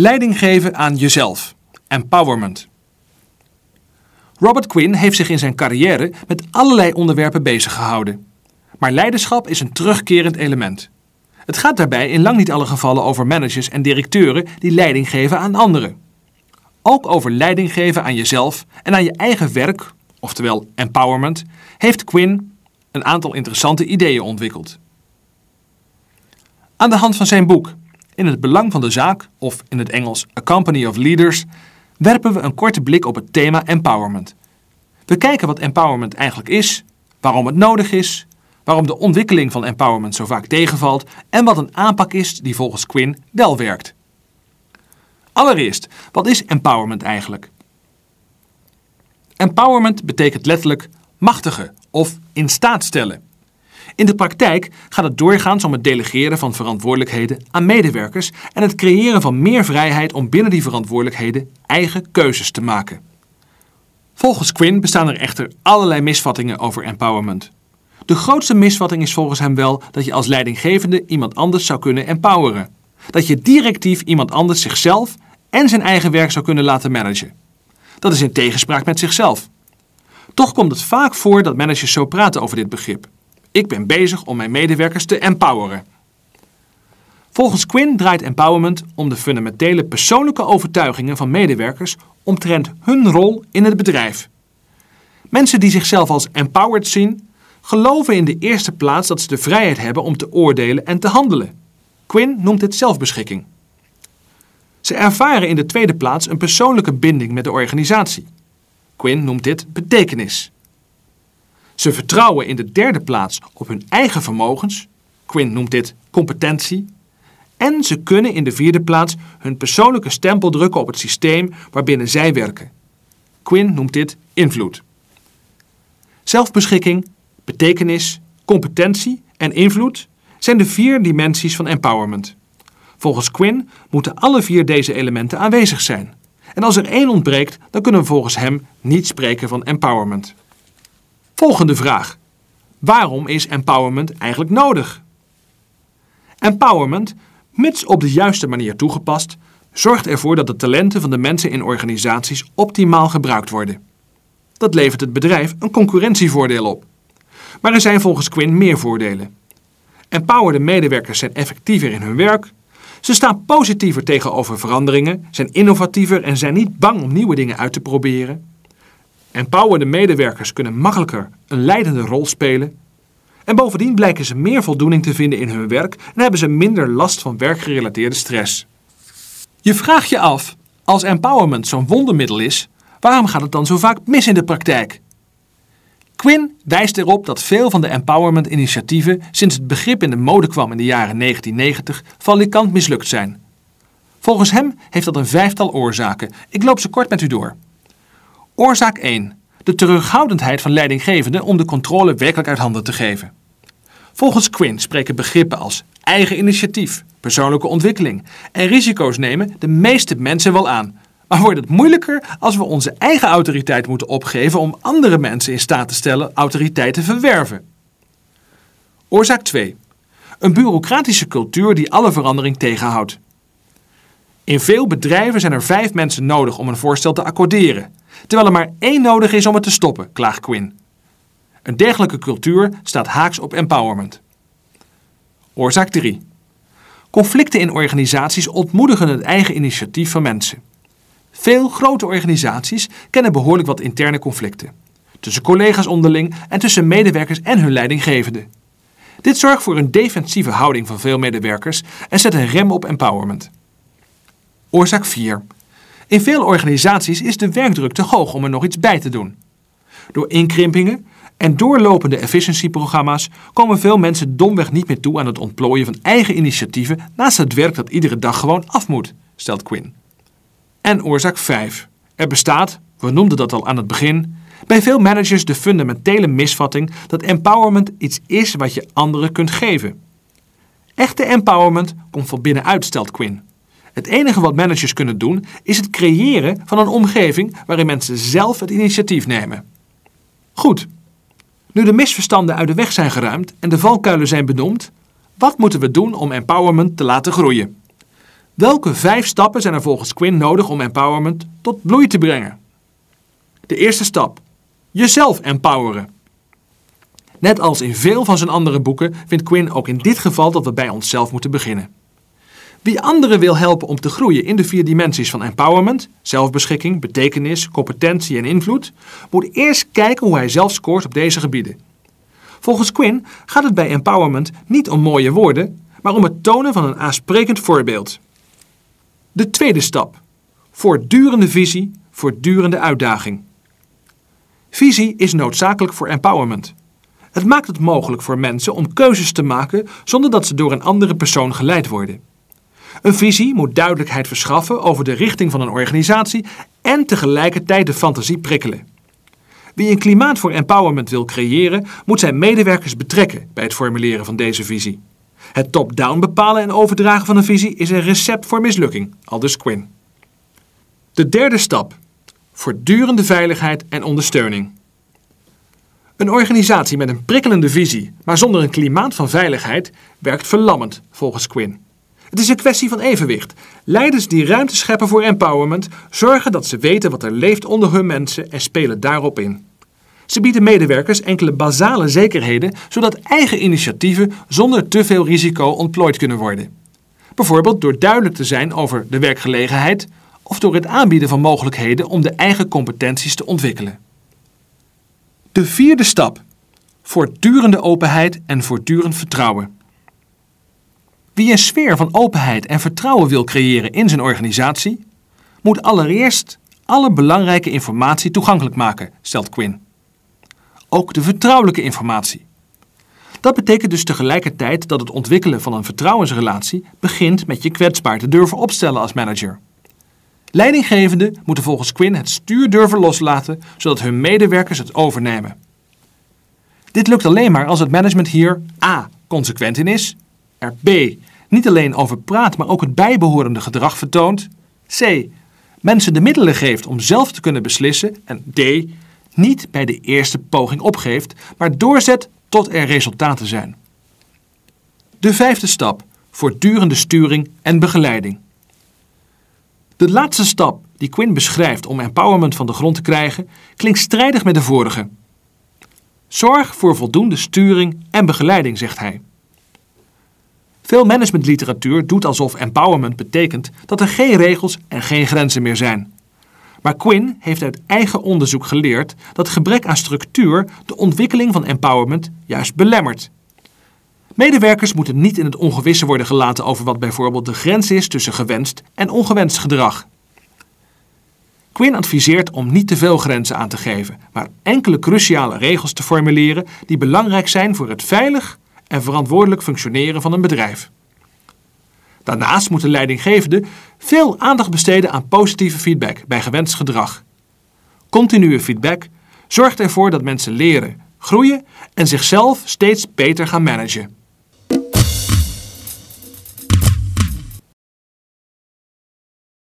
Leiding geven aan jezelf. Empowerment. Robert Quinn heeft zich in zijn carrière met allerlei onderwerpen bezig gehouden. Maar leiderschap is een terugkerend element. Het gaat daarbij in lang niet alle gevallen over managers en directeuren die leiding geven aan anderen. Ook over leiding geven aan jezelf en aan je eigen werk, oftewel empowerment, heeft Quinn een aantal interessante ideeën ontwikkeld. Aan de hand van zijn boek In het belang van de zaak, of in het Engels A Company of Leaders, werpen we een korte blik op het thema empowerment. We kijken wat empowerment eigenlijk is, waarom het nodig is, waarom de ontwikkeling van empowerment zo vaak tegenvalt en wat een aanpak is die volgens Quinn wel werkt. Allereerst, wat is empowerment eigenlijk? Empowerment betekent letterlijk machtigen of in staat stellen. In de praktijk gaat het doorgaans om het delegeren van verantwoordelijkheden aan medewerkers en het creëren van meer vrijheid om binnen die verantwoordelijkheden eigen keuzes te maken. Volgens Quinn bestaan er echter allerlei misvattingen over empowerment. De grootste misvatting is volgens hem wel dat je als leidinggevende iemand anders zou kunnen empoweren. Dat je directief iemand anders zichzelf en zijn eigen werk zou kunnen laten managen. Dat is in tegenspraak met zichzelf. Toch komt het vaak voor dat managers zo praten over dit begrip. Ik ben bezig om mijn medewerkers te empoweren. Volgens Quinn draait empowerment om de fundamentele persoonlijke overtuigingen van medewerkers omtrent hun rol in het bedrijf. Mensen die zichzelf als empowered zien, geloven in de eerste plaats dat ze de vrijheid hebben om te oordelen en te handelen. Quinn noemt dit zelfbeschikking. Ze ervaren in de tweede plaats een persoonlijke binding met de organisatie. Quinn noemt dit betekenis. Ze vertrouwen in de derde plaats op hun eigen vermogens. Quinn noemt dit competentie. En ze kunnen in de vierde plaats hun persoonlijke stempel drukken op het systeem waarbinnen zij werken. Quinn noemt dit invloed. Zelfbeschikking, betekenis, competentie en invloed zijn de 4 dimensies van empowerment. Volgens Quinn moeten alle 4 deze elementen aanwezig zijn. En als er 1 ontbreekt, dan kunnen we volgens hem niet spreken van empowerment. Volgende vraag. Waarom is empowerment eigenlijk nodig? Empowerment, mits op de juiste manier toegepast, zorgt ervoor dat de talenten van de mensen in organisaties optimaal gebruikt worden. Dat levert het bedrijf een concurrentievoordeel op. Maar er zijn volgens Quinn meer voordelen. Empowerde medewerkers zijn effectiever in hun werk. Ze staan positiever tegenover veranderingen, zijn innovatiever en zijn niet bang om nieuwe dingen uit te proberen. Empowerde medewerkers kunnen makkelijker een leidende rol spelen. En bovendien blijken ze meer voldoening te vinden in hun werk en hebben ze minder last van werkgerelateerde stress. Je vraagt je af, als empowerment zo'n wondermiddel is, waarom gaat het dan zo vaak mis in de praktijk? Quinn wijst erop dat veel van de empowerment-initiatieven sinds het begrip in de mode kwam in de jaren 1990 valikant mislukt zijn. Volgens hem heeft dat een 5-tal oorzaken. Ik loop ze kort met u door. Oorzaak 1. De terughoudendheid van leidinggevenden om de controle werkelijk uit handen te geven. Volgens Quinn spreken begrippen als eigen initiatief, persoonlijke ontwikkeling en risico's nemen de meeste mensen wel aan. Maar wordt het moeilijker als we onze eigen autoriteit moeten opgeven om andere mensen in staat te stellen autoriteit te verwerven. Oorzaak 2. Een bureaucratische cultuur die alle verandering tegenhoudt. In veel bedrijven zijn er 5 mensen nodig om een voorstel te accorderen, terwijl er maar 1 nodig is om het te stoppen, klaagt Quinn. Een dergelijke cultuur staat haaks op empowerment. Oorzaak 3. Conflicten in organisaties ontmoedigen het eigen initiatief van mensen. Veel grote organisaties kennen behoorlijk wat interne conflicten. Tussen collega's onderling en tussen medewerkers en hun leidinggevende. Dit zorgt voor een defensieve houding van veel medewerkers en zet een rem op empowerment. Oorzaak 4. In veel organisaties is de werkdruk te hoog om er nog iets bij te doen. Door inkrimpingen en doorlopende efficiëntieprogramma's komen veel mensen domweg niet meer toe aan het ontplooien van eigen initiatieven naast het werk dat iedere dag gewoon af moet, stelt Quinn. En oorzaak 5. Er bestaat, we noemden dat al aan het begin, bij veel managers de fundamentele misvatting dat empowerment iets is wat je anderen kunt geven. Echte empowerment komt van binnenuit, stelt Quinn. Het enige wat managers kunnen doen is het creëren van een omgeving waarin mensen zelf het initiatief nemen. Goed, nu de misverstanden uit de weg zijn geruimd en de valkuilen zijn benoemd, wat moeten we doen om empowerment te laten groeien? Welke 5 stappen zijn er volgens Quinn nodig om empowerment tot bloei te brengen? De eerste stap: jezelf empoweren. Net als in veel van zijn andere boeken vindt Quinn ook in dit geval dat we bij onszelf moeten beginnen. Wie anderen wil helpen om te groeien in de 4 dimensies van empowerment, zelfbeschikking, betekenis, competentie en invloed, moet eerst kijken hoe hij zelf scoort op deze gebieden. Volgens Quinn gaat het bij empowerment niet om mooie woorden, maar om het tonen van een aansprekend voorbeeld. De tweede stap: voortdurende visie, voortdurende uitdaging. Visie is noodzakelijk voor empowerment. Het maakt het mogelijk voor mensen om keuzes te maken zonder dat ze door een andere persoon geleid worden. Een visie moet duidelijkheid verschaffen over de richting van een organisatie en tegelijkertijd de fantasie prikkelen. Wie een klimaat voor empowerment wil creëren, moet zijn medewerkers betrekken bij het formuleren van deze visie. Het top-down bepalen en overdragen van een visie is een recept voor mislukking, aldus Quinn. De derde stap: voortdurende veiligheid en ondersteuning. Een organisatie met een prikkelende visie, maar zonder een klimaat van veiligheid, werkt verlammend, volgens Quinn. Het is een kwestie van evenwicht. Leiders die ruimte scheppen voor empowerment zorgen dat ze weten wat er leeft onder hun mensen en spelen daarop in. Ze bieden medewerkers enkele basale zekerheden, zodat eigen initiatieven zonder te veel risico ontplooid kunnen worden. Bijvoorbeeld door duidelijk te zijn over de werkgelegenheid of door het aanbieden van mogelijkheden om de eigen competenties te ontwikkelen. De vierde stap: voortdurende openheid en voortdurend vertrouwen. Wie een sfeer van openheid en vertrouwen wil creëren in zijn organisatie, moet allereerst alle belangrijke informatie toegankelijk maken, stelt Quinn. Ook de vertrouwelijke informatie. Dat betekent dus tegelijkertijd dat het ontwikkelen van een vertrouwensrelatie begint met je kwetsbaar te durven opstellen als manager. Leidinggevenden moeten volgens Quinn het stuur durven loslaten, zodat hun medewerkers het overnemen. Dit lukt alleen maar als het management hier a. consequent in is, er b. niet alleen over praat, maar ook het bijbehorende gedrag vertoont, c. mensen de middelen geeft om zelf te kunnen beslissen en d. niet bij de eerste poging opgeeft, maar doorzet tot er resultaten zijn. De vijfde stap: voortdurende sturing en begeleiding. De laatste stap die Quinn beschrijft om empowerment van de grond te krijgen, klinkt strijdig met de vorige. Zorg voor voldoende sturing en begeleiding, zegt hij. Veel managementliteratuur doet alsof empowerment betekent dat er geen regels en geen grenzen meer zijn. Maar Quinn heeft uit eigen onderzoek geleerd dat gebrek aan structuur de ontwikkeling van empowerment juist belemmert. Medewerkers moeten niet in het ongewisse worden gelaten over wat bijvoorbeeld de grens is tussen gewenst en ongewenst gedrag. Quinn adviseert om niet te veel grenzen aan te geven, maar enkele cruciale regels te formuleren die belangrijk zijn voor het veilig en verantwoordelijk functioneren van een bedrijf. Daarnaast moeten leidinggevenden veel aandacht besteden aan positieve feedback bij gewenst gedrag. Continue feedback zorgt ervoor dat mensen leren, groeien en zichzelf steeds beter gaan managen.